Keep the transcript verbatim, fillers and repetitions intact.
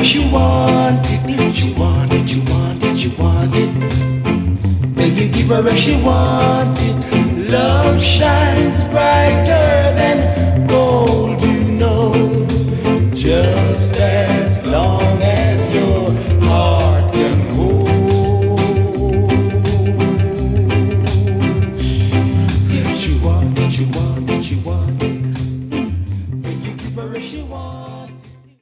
her she want it, she want it, she want it, she want it. Baby, give her a she want it. Love shines brighter than